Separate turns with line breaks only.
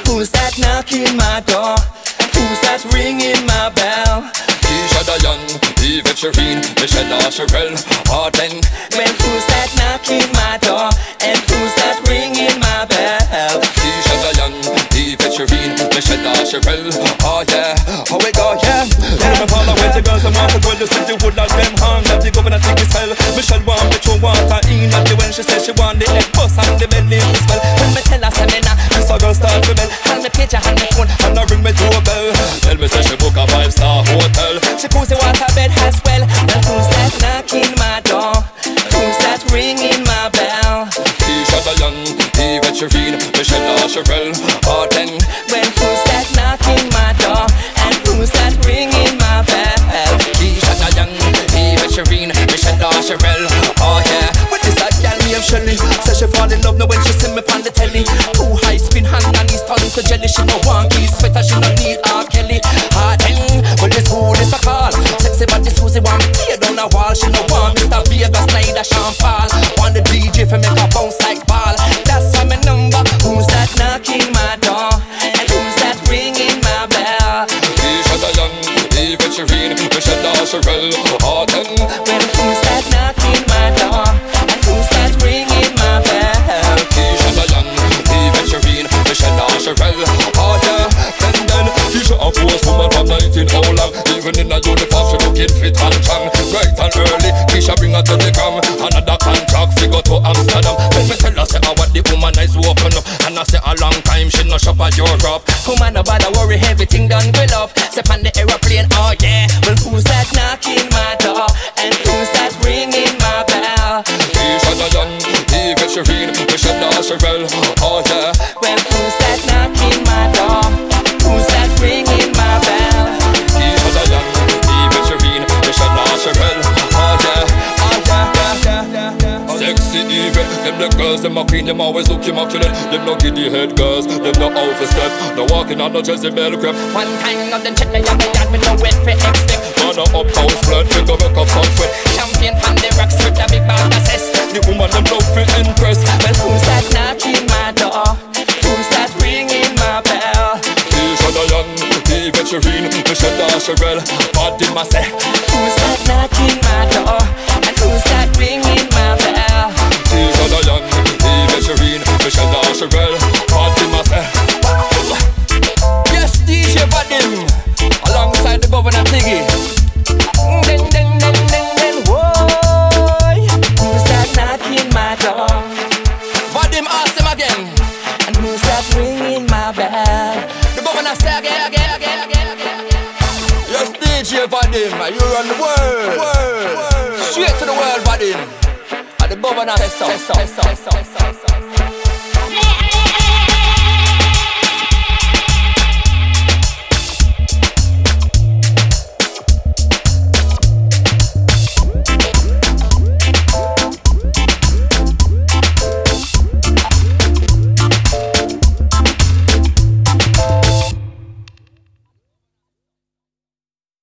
Who's that knocking my door? And who's that ringing my bell?
Keisha Dayan, Yvette Shereen, Michelle Asherelle, Arden.
Well, who's that knocking my door? And who's that ringing my bell?
Keisha Dayan, Yvette Shereen, Michelle Asherelle, oh yeah, how we go, yeah.
Yeah, me follow with the girls and want to dwell. You see the wood like them hung, that the governor think it's hell. Michelle want me to water in at the when she says she want the egg bus and the belly to smell.
When me tell her say me nah,
this a girl start to bell.
hand me picture, hand me phone,
and I ring me doorbell.
Tell me say she book a 5-star hotel.
she pulls the water bed as well. Well, who's that knocking my door? Who's that ringing my bell?
Keisha Dayan, Yvette Shereen, Michelle Asherelle, Arden.
Well, who's that knocking my door? And who's that ringing my bell?
Keisha Dayan, Yvette Shereen, Michelle Asherelle, oh yeah.
What is that girl named Shelly? Says she fall in love now when she see me on the telly. Too high spin hand and he's turning to jelly. She no want keys, sweater, she no need R. Kelly. Harden, well this fool is a call. Sexy but this Susie want me tear down a wall. She no want Mr. Vegas, Snyder, Sean Paul. Want the DJ for make her bounce like ball. That's why my number. Who's that knocking my door? And who's that ringing my bell?
Keisha Dayan, Yvette Shereen, Michelle Asherelle, Arden.
Well, who's that knocking my door? And who's that ringing my bell?
Keisha Dayan, Yvette Shereen, Michelle Asherelle, oh yeah. And then Keisha a post woman from 19 how long. Even in a uniform she looking fit and strong. Bright and early, Keisha bring her to the gram. Another contract fi go to Amsterdam. When me tell her say I want the woman nice open up, and I say a long time she no shop at Europe.
Woman no bother worry, everything done with love. Step on the aeroplane, oh yeah. Well, who's that knocking my door? And who's that ringing my bell?
Keisha Dayan, Yvette Shereen, Michelle Asherelle, oh yeah.
Well, who's that knocking my door? Who's that ringing my bell?
Keisha Dayan, Yvette Shereen, Michelle Asherelle, oh yeah. Sexy Yvette, them the girls, them a queen, them always look immaculate. Them no giddy head girls, them no overstep. No walking on no Jezebel crap.
One time of them check me out, me no wait for expect.
Man a uphouse blood, we go make up some sweat.
Champion on the rocks with a big bag of cess.
The woman them love to impress.
Well, who's that knocking my door? Who's that ringing my bell?
Keisha Dayan, Yvette Shereen, Michelle Asherelle, Fatima say.
Who's that knocking my door? And who's that ringing my bell?
Keisha Dayan, Yvette Shereen, Michelle Asherelle, Fatima say.
Yes, DJ Vadim, alongside the Governor Tiggy. Whoa. Who's that knocking my door? Vadim ask him again. And who's that ringing my bell? The Governor say again.
Yes, DJ Vadim, you run the world.
Straight to the world, Vadim. And the Governor says so.